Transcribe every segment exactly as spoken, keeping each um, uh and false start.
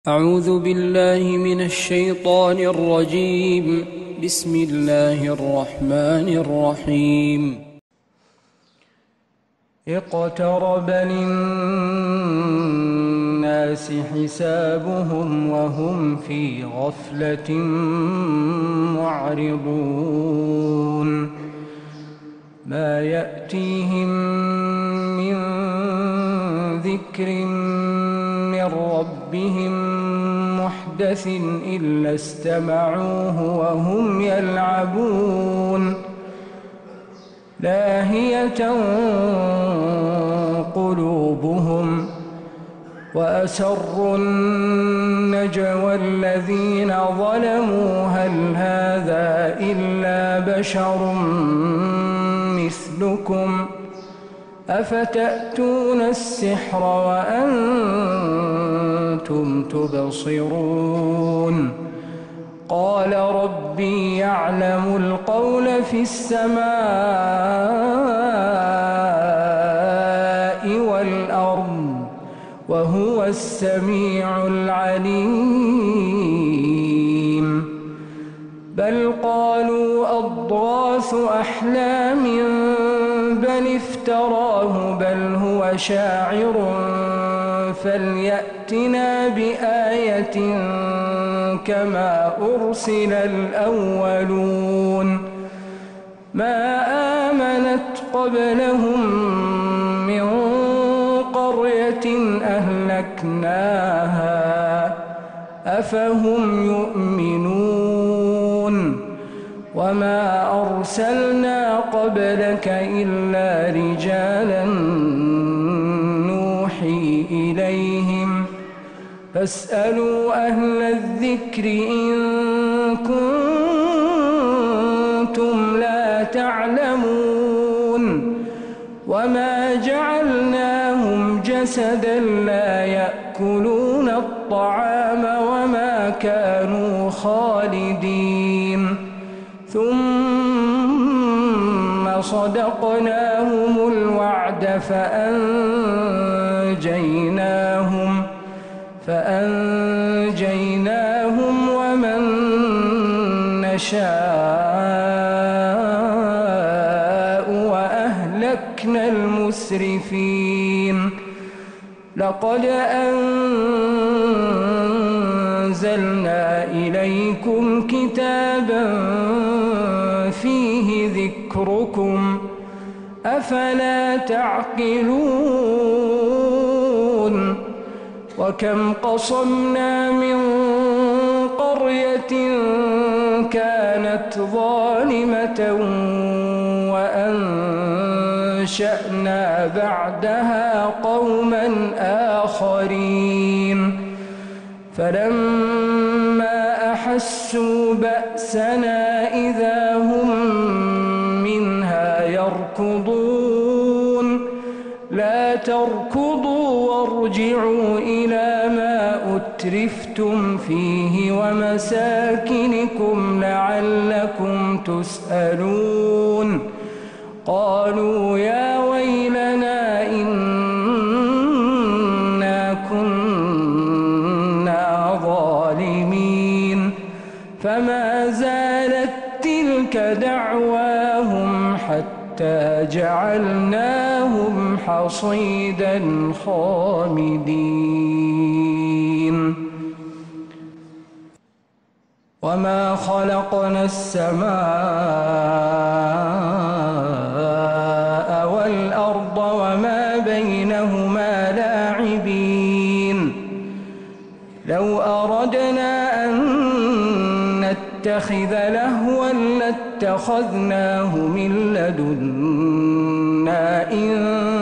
أعوذ بالله من الشيطان الرجيم. بسم الله الرحمن الرحيم. اقترب للناس حسابهم وهم في غفلة معرضون ما يأتيهم من ذكر من ربهم محدث إلا استمعوه وهم يلعبون لاهية قلوبهم وأسروا النجوى الذين ظلموا هل هذا إلا بشر مثلكم أفتأتون السحر وأنتم تبصرون قال ربي يعلم القول في السماء والأرض وهو السميع العليم بل قالوا أضغاث أحلام بل افتراه بل هو شاعر فليأتنا بآية كما أرسل الأولون ما آمنت قبلهم من قرية أهلكناها أفهم يؤمنون وما أرسلنا قبلك إلا رجالا نوحي إليهم فاسألوا أهل الذكر إن كنتم لا تعلمون وما جعلناهم جسدا لا يأكلون الطعام وما كانوا خالدين ثم صدقناهم الوعد فأنجيناهم فأنجيناهم ومن نشاء وأهلكنا المسرفين لقد أنزلنا إليكم كتابا فيه ذكركم أفلا تعقلون وكم قصمنا من قرية كانت ظالمة وأنشأنا بعدها قوما آخرين فلما أحسوا بأسنا إذا هم منها يركضون لا تركضوا وارجعوا إلى ما أترفتم فيه ومساكنكم لعلكم تسألون قالوا يا ويلنا إنا كنا ظالمين فما زالت تلك دعواهم حتى جعلناهم حصيدا خامدين وما خلقنا السماء والأرض وما بينهما لاعبين لو أردنا أن نتخذ لهوا لاتخذناه من لدنا إن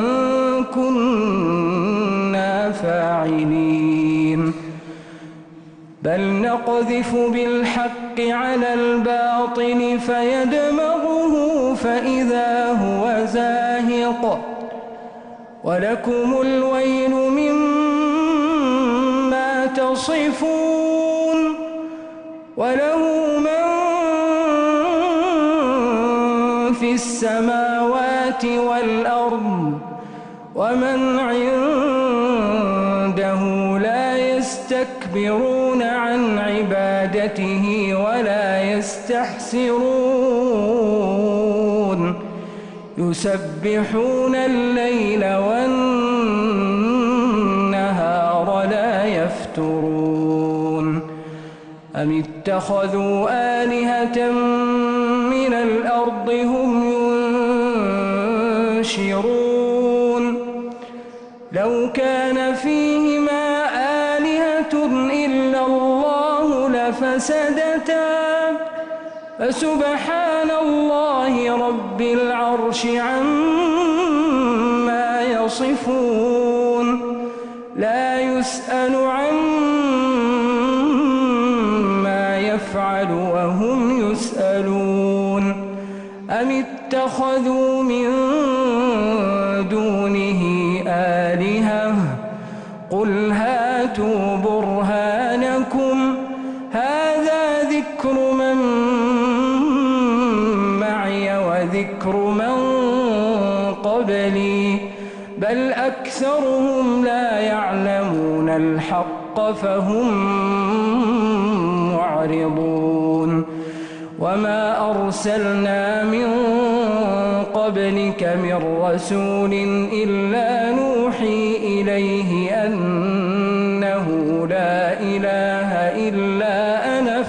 كنا فاعلين بل نقذف بالحق على الباطل فيدمغه فإذا هو زاهق ولكم الويل مما تصفون وله من في السماوات والأرض ومن عنده لا يستكبرون يستكبرون عن عبادته ولا يستحسرون يسبحون الليل والنهار لا يفترون أم اتخذوا آلهة من الأرض هم ينشرون لو كان فيهما آلهة إلا الله لفسدتا فسبحان الله رب العرش عما يصفون لا يسأل عما يفعل وهم يسألون أم اتخذوا من دونه آلهة قل هاتوا برهانكم هذا ذكر من معي وذكر من قبلي بل أكثرهم لا يعلمون الحق فهم معرضون وما أرسلنا من قبلك من رسول إلا نوحي إليه أنه لا إله إلا أنا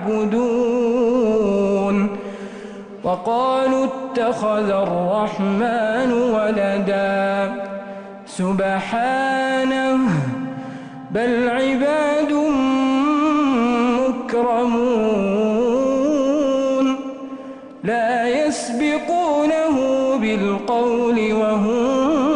فاعبدون وقالوا اتخذ الرحمن ولدا سبحانه بل عباد مكرمون لا يسبقونه بالقول وهم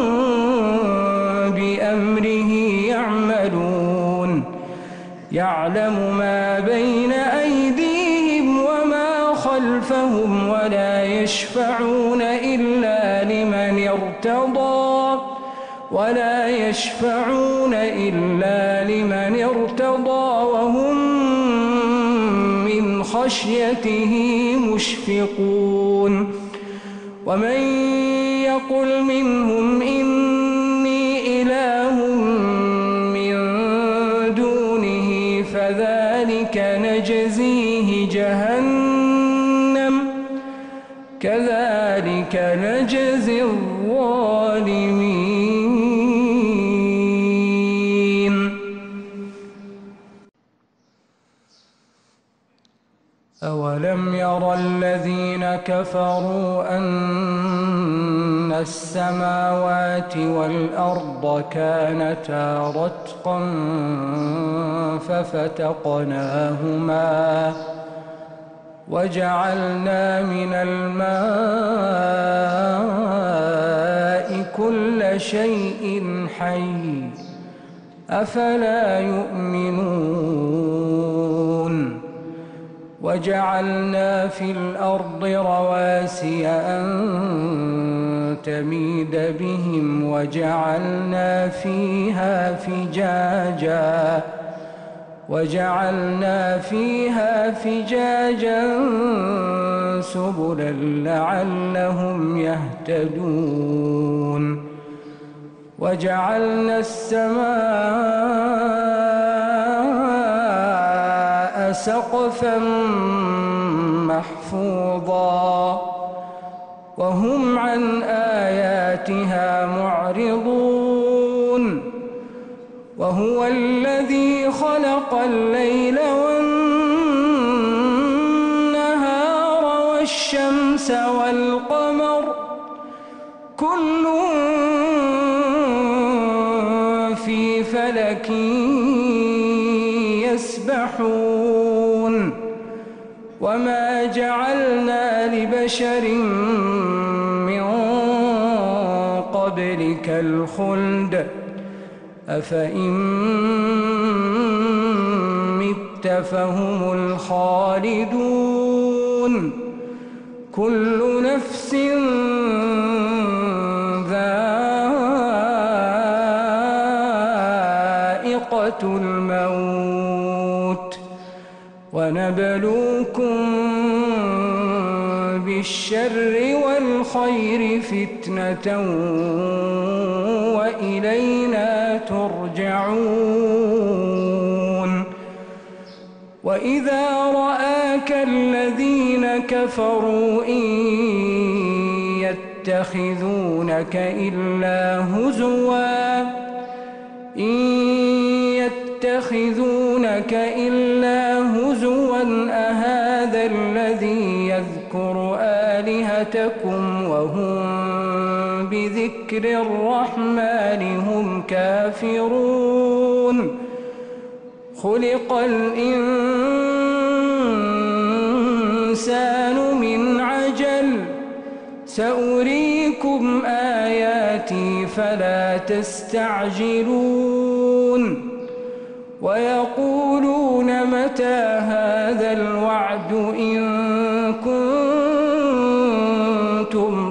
بأمره يعملون يعلم ما بين أيديهم وما خلفهم ولا يشفعون إلا لمن ارتضى ولا يشفعون إلا لمن ارتضى وهم من خشيته مشفقون ومن يقل منهم إني إله من دونه فذلك نجزيه جهنم كذلك نجزي الظالمين أولم ير الذين كفروا أن السماوات والأرض كانتا رتقا ففتقناهما وجعلنا من الماء كل شيء حي أفلا يؤمنون وجعلنا في الأرض رواسي أن تميد بهم وجعلنا فيها فجاجا وجعلنا فيها فجاجا سبلا لعلهم يهتدون وجعلنا السماء سقفا محفوظا وهم عن آياتها معرضون وهو الذي خلق الليل والنهار والشمس والقمر كل في فلك يسبحون وما جعلنا لبشر من قبلك الخلد أفإن مت فهم الخالدون كل نفس ذائقة الموت ونبلوكم بالشر والخير فتنة وإلينا ترجعون وإذا رآك الذين كفروا إن يتخذونك إلا هزوا إن يتخذونك إلا هزوا أهذا الذي يذكر آلهتكم وهم بذكر الرحمن هم كافرون خلق الإنسان من عجل سأريكم آياتي فلا تستعجلون ويقولون متى هذا الوعد إن كنتم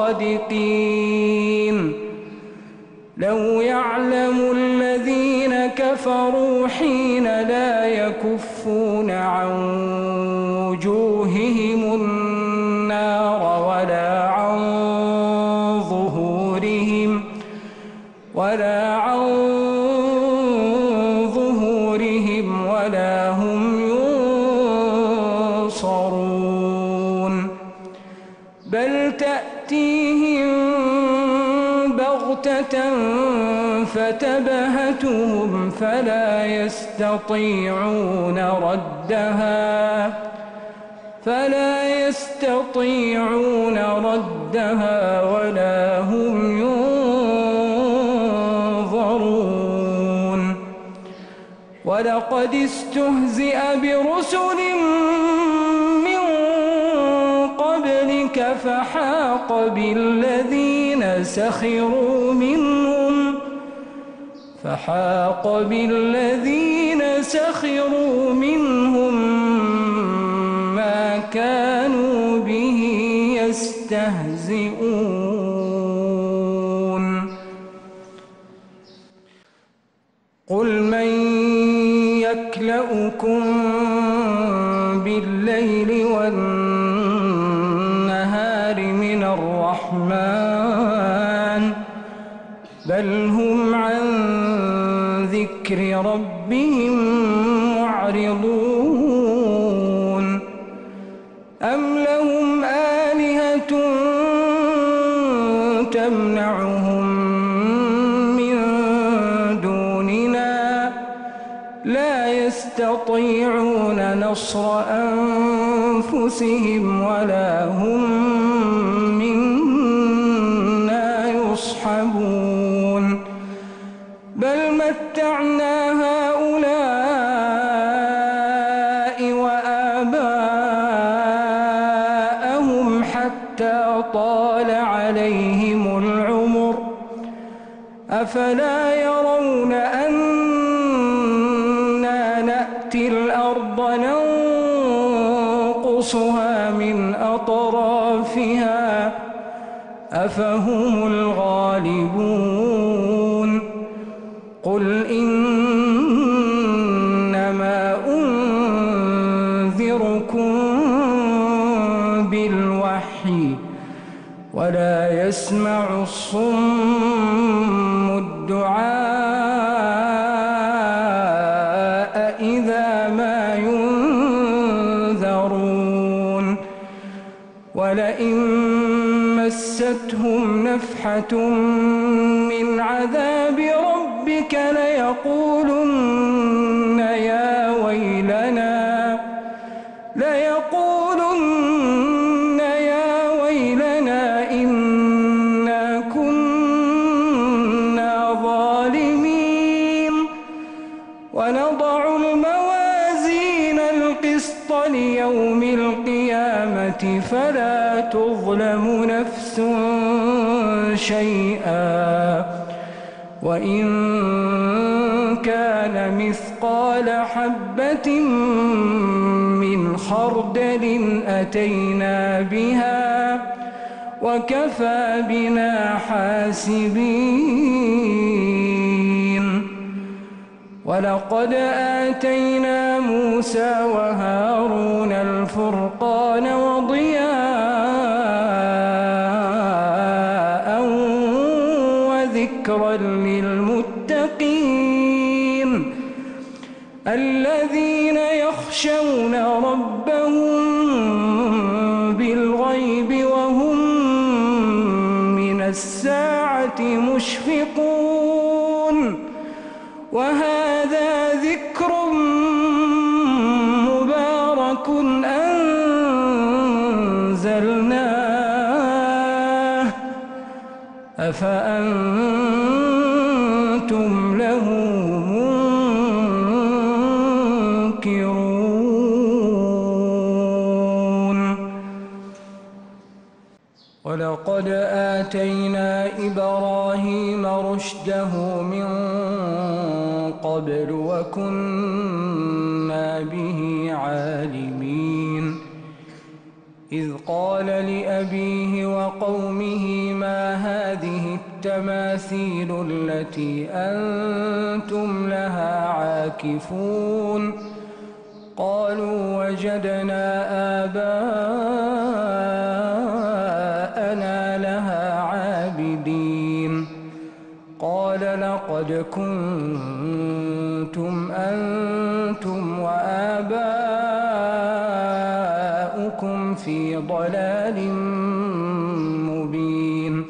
صادقين لو يعلم الذين كفروا حين لا يكفون عن وجوههم النار ولا عن ظهورهم ولا عن ظهورهم ولا هم ينصرون بل تأتيهم بغتة فتبهتهم فلا يستطيعون ردها فلا يستطيعون ردها ولا هم ينظرون ولقد استهزئ برسل من قبلك فحاق بالذين سخروا منهم فحاق بالذين سخروا منهم ما كانوا به يستهزئون قل من يكلؤكم بالليل والنهار من الرحمن بل هم عن ذكر ربهم معرضون أم لهم آلهة تمنعهم من دوننا لا يستطيعون نصر أنفسهم ولا هم منا يصحبون بل متعنا هؤلاء وآباءهم حتى طال عليهم العمر أفلا يرون أنا نأتي الأرض ننقصها من أطرافها أفهم الغالبون قل إنما أنذركم بالوحي ولا يسمع الصم الدعاء إذا ما ينذرون ولئن مستهم نفحة من عذاب ربك ليقولن يا ويلنا ليقولن يا ويلنا إنا كنا ظالمين ونضع الموازين القسط ليوم القيامة فلا تظلم نفس شيئا وإن كان مثقال حبة من خردل أتينا بها وكفى بنا حاسبين ولقد آتينا موسى وهارون الفرقان وضياء وذكرا للمتقين الذين الذين يخشون ربهم بالغيب وهم من الساعة مشفقون وهذا ذكر مبارك أنزلناه أفأنتم له منكرون ولقد آتينا إبراهيم رشده من قبل وكنا به عالمين إذ قال لأبيه وقومه ما هذه التماثيل التي أنتم لها عاكفون قالوا وجدنا آباءنا لها عابدين قال لقد كنتم أنتم وآباؤكم في ضلال مبين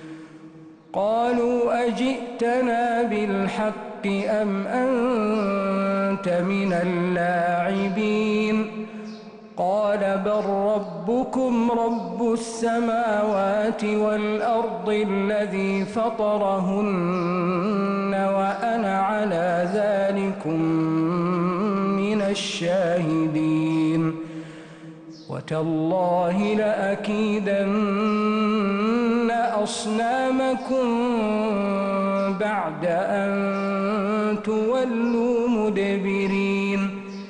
قالوا أجئتنا بالحق أم أنت من اللاعبين قال بل ربكم رب السماوات والأرض الذي فطرهن وأنا على ذلكم من الشاهدين وتالله لأكيدن أصنامكم بعد أن تولوا مدبرين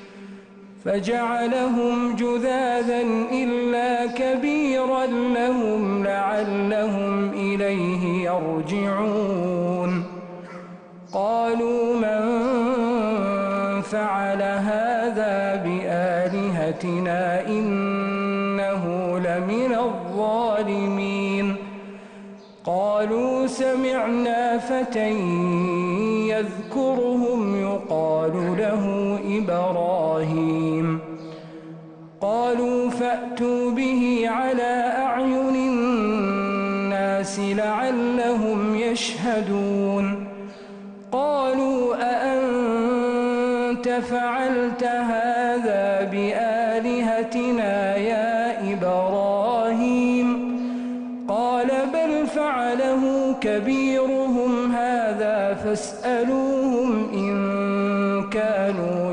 فجعلهم جذاذا إلا كبيرا لهم لعلهم إليه يرجعون قالوا من فعل هذا بآلهتنا إنه لمن الظالمين قالوا سمعنا فتى يذكرهم يقال له إبراهيم قالوا فأتوا به على أعين الناس لعلهم يشهدون قالوا أأنت فعلت هذا بآلهتنا يا إبراهيم قال بل فعله كبيرهم هذا فاسألوهم إن كانوا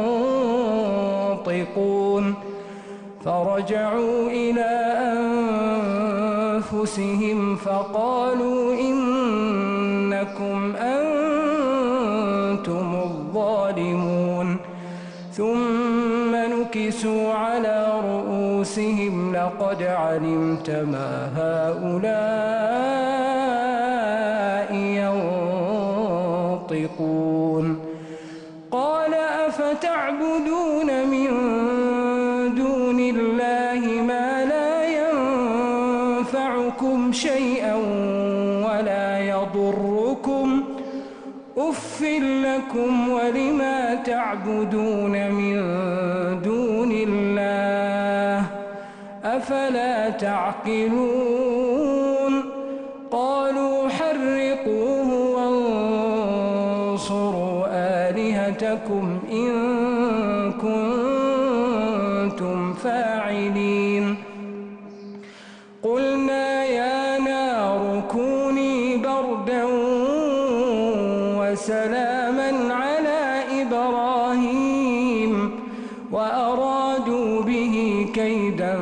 ينطقون فرجعوا إلى أنفسهم فقالوا إنكم أنتم الظالمون ثم نكسوا على رؤوسهم لقد علمت ما هؤلاء ينطقون قال أفتعبدون من دون الله ما لا ينفعكم شيئا ولا يضركم أف لكم ولما تعبدون من دون الله أفلا تعقلون قالوا حرقوه وانصروا آلهتكم إن كنتم فاعلين قلنا يا نار كوني بردا وسلاما على إبراهيم وأرادوا به كيدا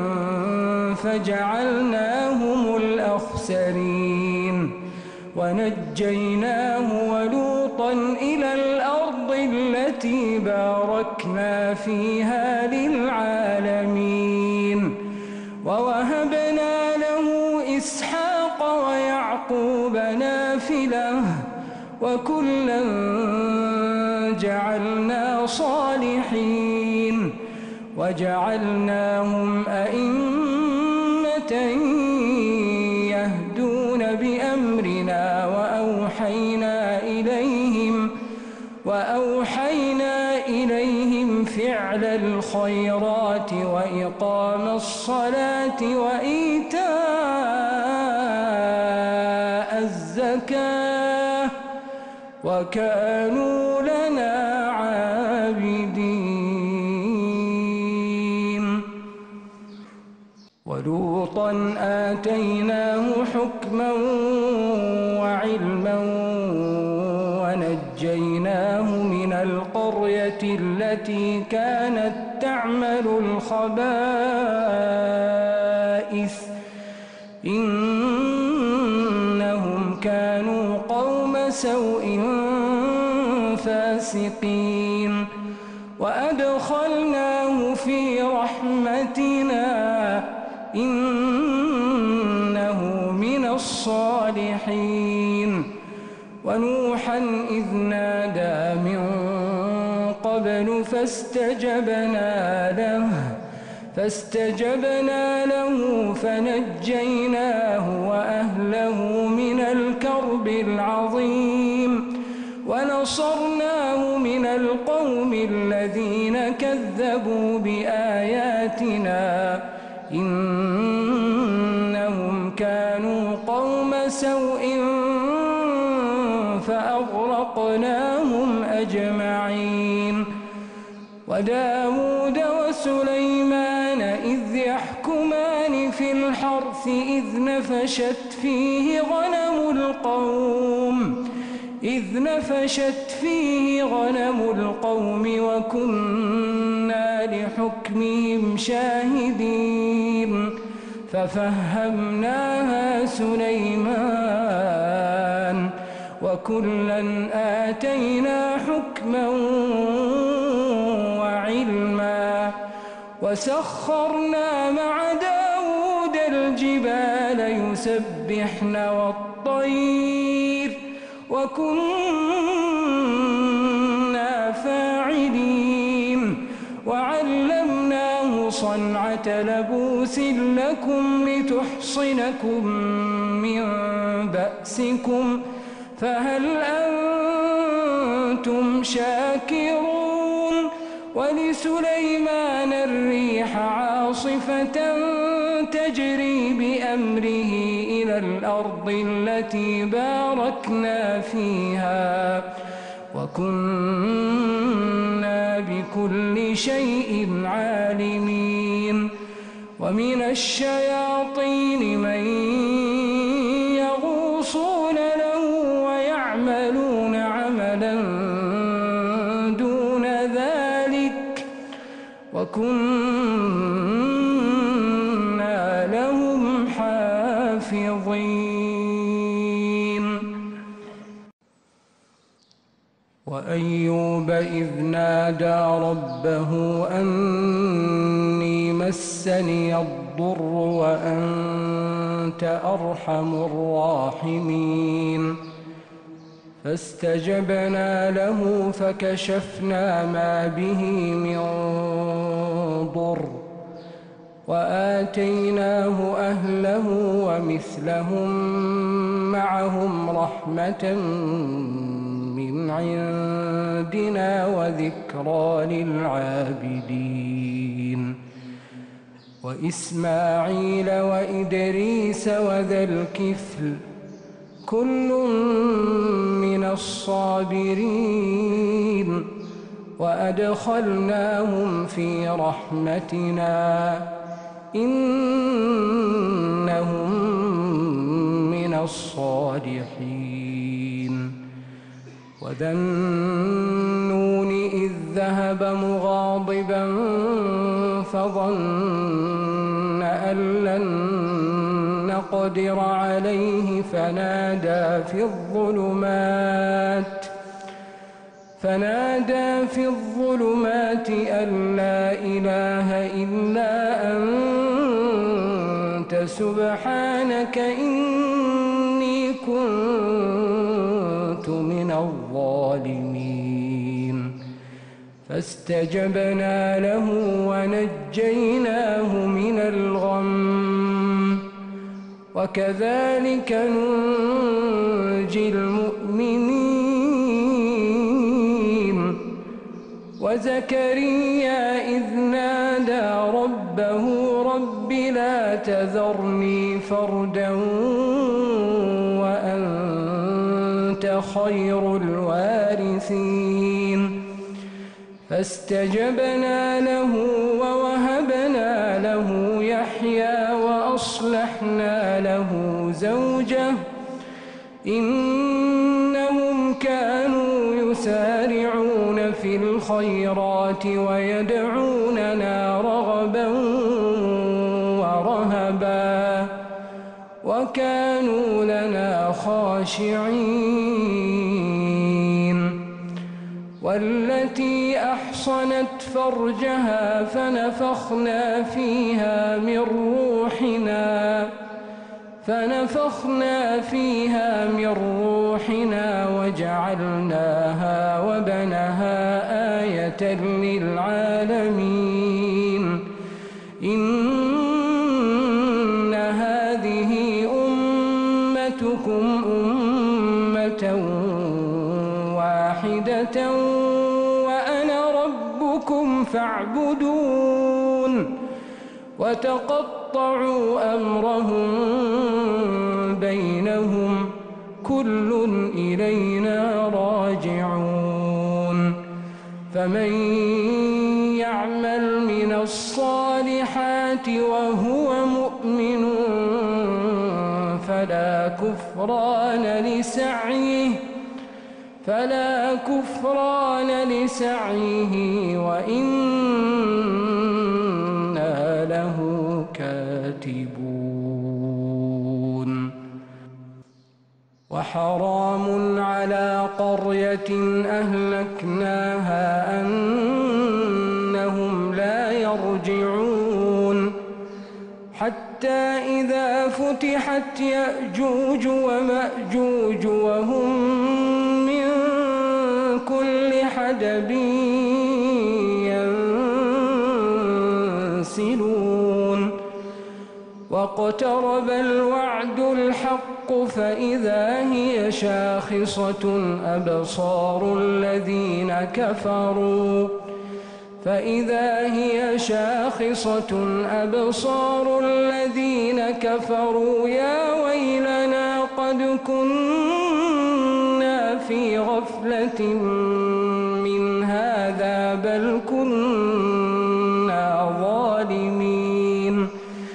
فجعلناهم الأخسرين ونجيناه ولوطا إلى الأرض التي باركنا فيها للعالمين ووهبنا له إسحاق ويعقوب نافلة وكلا جعلنا صالحين وجعلناهم أئمة يهدون بأمرنا وأوحينا إليهم وأوحينا إليهم فعل الخيرات وإقام الصلاة وإيتاء الزكاة وكانوا لنا عابدين. ولوطا آتيناه حكما وعلما ونجيناه من القرية التي كانت تعمل الخبائث إنهم كانوا قوم سوء فاسقين. وأدخلناه في رحمتنا إنه من الصالحين. ونوحا إذ نادى من قبل فاستجبنا له فاستجبنا له فنجيناه وأهله من الكرب العظيم ونصرناه من القوم الذين كذبوا بآياتنا إنهم كانوا قوم سوء فأغرقناهم أجمعين. وداود وسليمان إذ يحكمان في الحرث إذ نفشت فيه غنم القوم إذ نفشت فيه غنم القوم وكنا لحكمهم شاهدين. ففهمناها سليمان وكلا آتينا حكما وعلما وسخرنا مع داود الجبال يسبحن والطير وكنا فاعلين. وعلمناه صنعة لبوس لكم لتحصنكم من بأسكم فهل أنتم شاكرون. ولسليمان الريح عاصفة تجري بأمره إلى الأرض التي باركنا فيها وكنا بكل شيء عالمين. ومن الشياطين من يغوصون له ويعملون عملا دون ذلك وكنا لهم حافظين. وأيوب إذ نادى ربه أني مسني الضر وأنت أرحم الراحمين. فاستجبنا له فكشفنا ما به من ضر وآتيناه أهله ومثلهم معهم رحمة من عندنا وذكرى للعابدين. وإسماعيل وإدريس وذا الكفل كل من الصابرين وأدخلناهم في رحمتنا إنهم من الصالحين. وذا النون إذ ذهب مغاضبا فظن أن لن نقدر عليه فنادى في الظلمات فنادى في الظلمات أن لا إله إلا أنت سبحانك إني كنت من الظالمين. فاستجبنا له ونجيناه من الغم وكذلك ننجي المؤمنين. وزكريا تذرني فردا وأنت خير الوارثين فاستجبنا له ووهبنا له يحيى وأصلحنا له زوجه إنهم كانوا يسارعون في الخيرات ويدعوننا رغبا ورهبا وكانوا لنا خاشعين والتي أحصنت فرجها فنفخنا فيها من روحنا فنفخنا فيها من روحنا وجعلناها وبنها آية للعالمين إن هذه أمتكم أمة واحدة وأنا ربكم فاعبدون وتقطعوا أمرهم بينهم كل إلينا راجعون فمن يعمل من الصالحات وهو مؤمن فلا كفران لسعيه فلا كفران لسعيه وإنا له كاتبون وحرام على قرية أهلكناها أنهم لا يرجعون حتى إذا فتحت يأجوج ومأجوج وهم من كل حدب ينسلون واقترب الوعد الحق فإذا هي شاخصة أبصار الذين كفروا فإذا هي شاخصة أبصار الذين كفروا يا ويلنا قد كنا في غفلة من هذا بل كنا ظالمين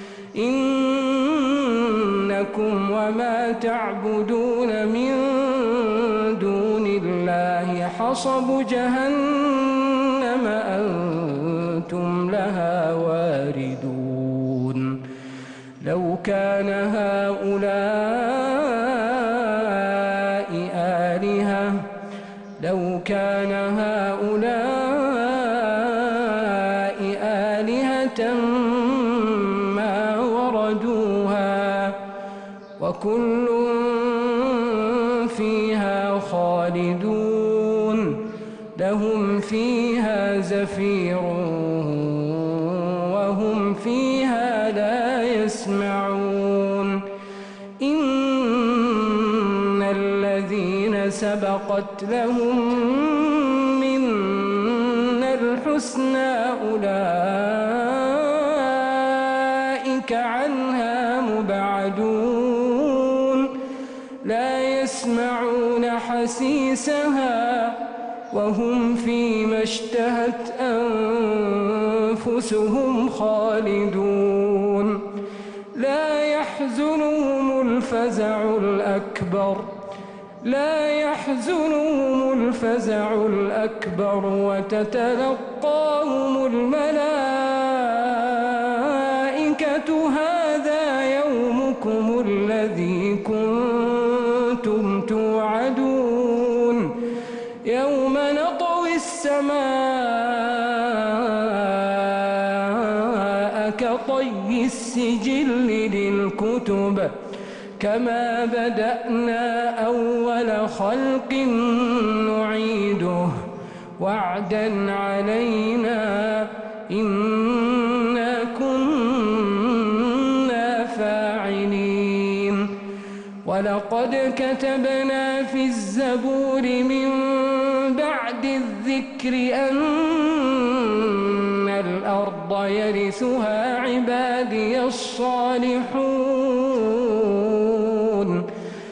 إنكم وما تعبدون من دون الله حصب جهنم أنتم لها واردون لو كان هؤلاء آلهة لو كان هؤلاء آلهة ما وردوها وكل فيها خالدون لهم فيها زفير وهم فيها لا يسمعون إن الذين سبقت لهم منا الحسنى أولئك عنها مبعدون لا يسمعون حسيسها وهم فيما اشتهت أنفسهم خالدون لا يحزنهم الفزع الأكبر لا يحزنهم الفزع الأكبر وتتلقاهم الملائكة هذا يومكم الذي كنتم توعدون يوم نطوي السماء كطي السجل للكتب كما بدأنا أول خلق نعيده وعدا علينا إنا كنا فاعلين ولقد كتبنا في الزبور من بعد الذكر أن الأرض ويرثها عبادي الصالحون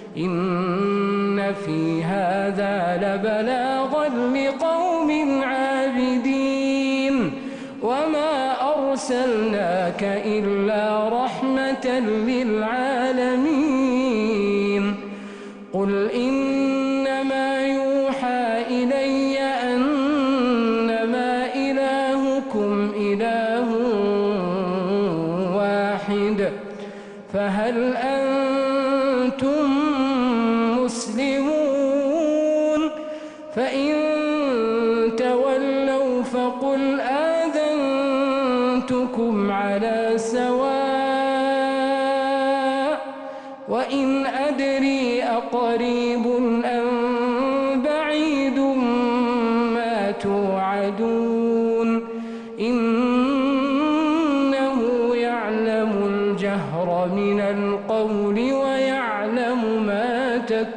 إن في هذا لبلاغا لقوم عابدين وما أرسلناك إلا رحمة للعالمين قل إنما يوحى إلي أنما إلهكم إله واحد فهل أنتم مسلمون فإن تولوا فقل آذنتكم على سواء وإن أدري أقريب أم بعيد ما توعدون إنه يعلم الجهر من القول ويعلم ما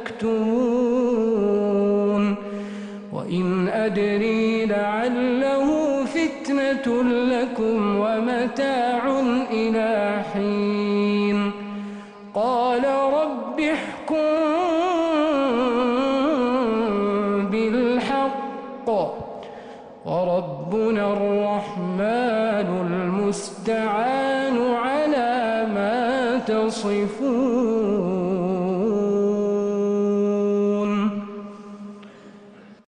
تكتمون وإن أدري لعله فتنة لكم ومتاع إلى حين قال رب احكم بالحق وربنا الرحمن المستعان على ما تصفون.